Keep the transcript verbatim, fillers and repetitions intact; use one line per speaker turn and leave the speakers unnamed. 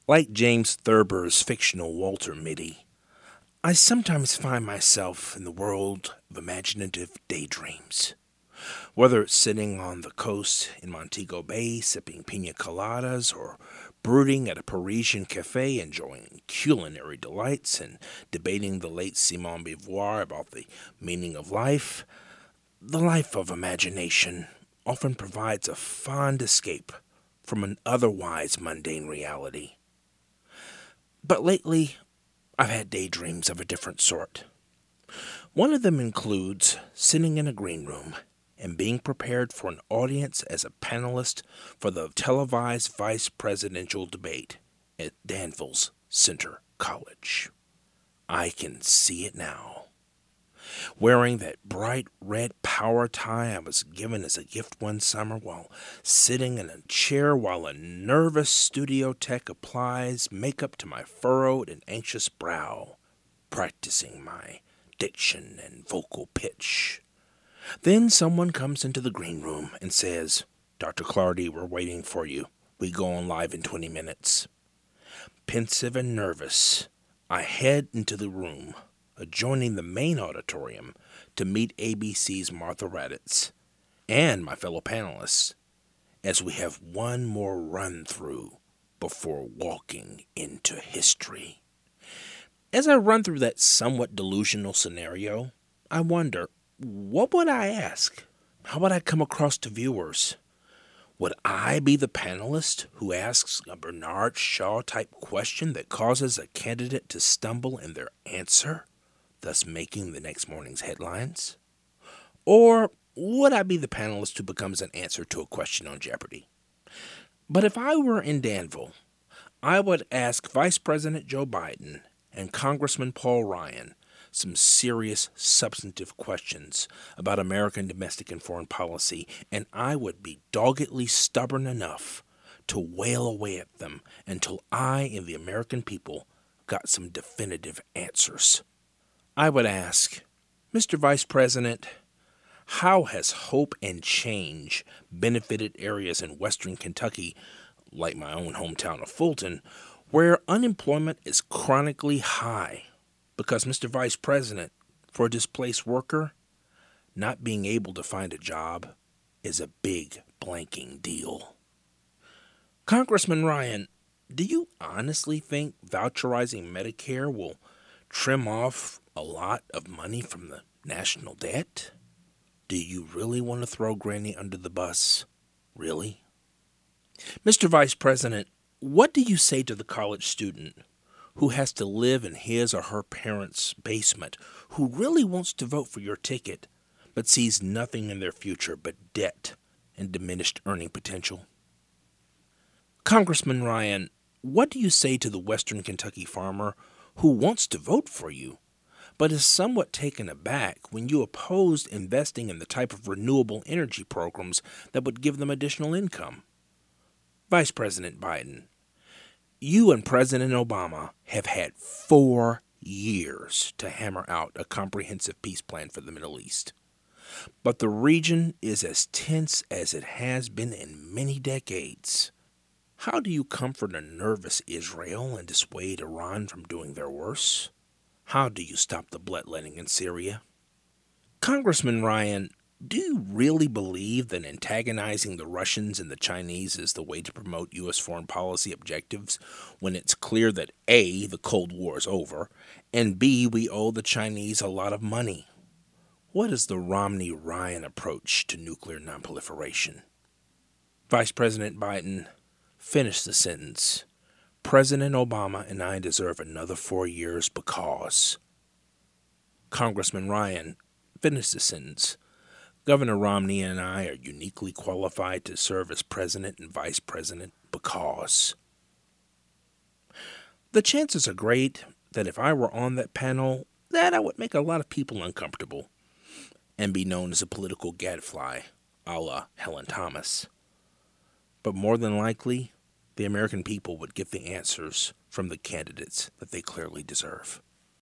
Like James Thurber's fictional Walter Mitty, I sometimes find myself in the world of imaginative daydreams. Whether it's sitting on the coast in Montego Bay sipping pina coladas or brooding at a Parisian cafe enjoying culinary delights and debating the late Simone de Beauvoir about the meaning of life, the life of imagination often provides a fond escape from an otherwise mundane reality. But lately, I've had daydreams of a different sort. One of them includes sitting in a green room and being prepared for an audience as a panelist for the televised vice presidential debate at Danville's Center College. I can see it now. Wearing that bright red power tie I was given as a gift one summer while sitting in a chair while a nervous studio tech applies makeup to my furrowed and anxious brow, practicing my diction and vocal pitch. Then someone comes into the green room and says, "Doctor Clardy, we're waiting for you. We go on live in twenty minutes. Pensive and nervous, I head into the room, adjoining the main auditorium, to meet A B C's Martha Raddatz and my fellow panelists, as we have one more run-through before walking into history. As I run through that somewhat delusional scenario, I wonder, what would I ask? How would I come across to viewers? Would I be the panelist who asks a Bernard Shaw-type question that causes a candidate to stumble in their answer, thus making the next morning's headlines? Or would I be the panelist who becomes an answer to a question on Jeopardy? But if I were in Danville, I would ask Vice President Joe Biden and Congressman Paul Ryan some serious, substantive questions about American domestic and foreign policy, and I would be doggedly stubborn enough to wail away at them until I and the American people got some definitive answers. I would ask, "Mister Vice President, how has hope and change benefited areas in western Kentucky, like my own hometown of Fulton, where unemployment is chronically high? Because, Mister Vice President, for a displaced worker, not being able to find a job is a big blanking deal. Congressman Ryan, do you honestly think voucherizing Medicare will trim off a lot of money from the national debt? Do you really want to throw Granny under the bus? Really? Mister Vice President, what do you say to the college student who has to live in his or her parents' basement, who really wants to vote for your ticket, but sees nothing in their future but debt and diminished earning potential? Congressman Ryan, what do you say to the western Kentucky farmer who wants to vote for you, but is somewhat taken aback when you opposed investing in the type of renewable energy programs that would give them additional income? Vice President Biden, you and President Obama have had four years to hammer out a comprehensive peace plan for the Middle East. But the region is as tense as it has been in many decades. How do you comfort a nervous Israel and dissuade Iran from doing their worst? How do you stop the bloodletting in Syria? Congressman Ryan, do you really believe that antagonizing the Russians and the Chinese is the way to promote U S foreign policy objectives when it's clear that A, the Cold War is over, and B, we owe the Chinese a lot of money? What is the Romney-Ryan approach to nuclear nonproliferation? Vice President Biden, finish the sentence. President Obama and I deserve another four years because. Congressman Ryan, finish the sentence. Governor Romney and I are uniquely qualified to serve as president and vice president because. The chances are great that if I were on that panel, that I would make a lot of people uncomfortable and be known as a political gadfly, a la Helen Thomas. But more than likely, the American people would get the answers from the candidates that they clearly deserve.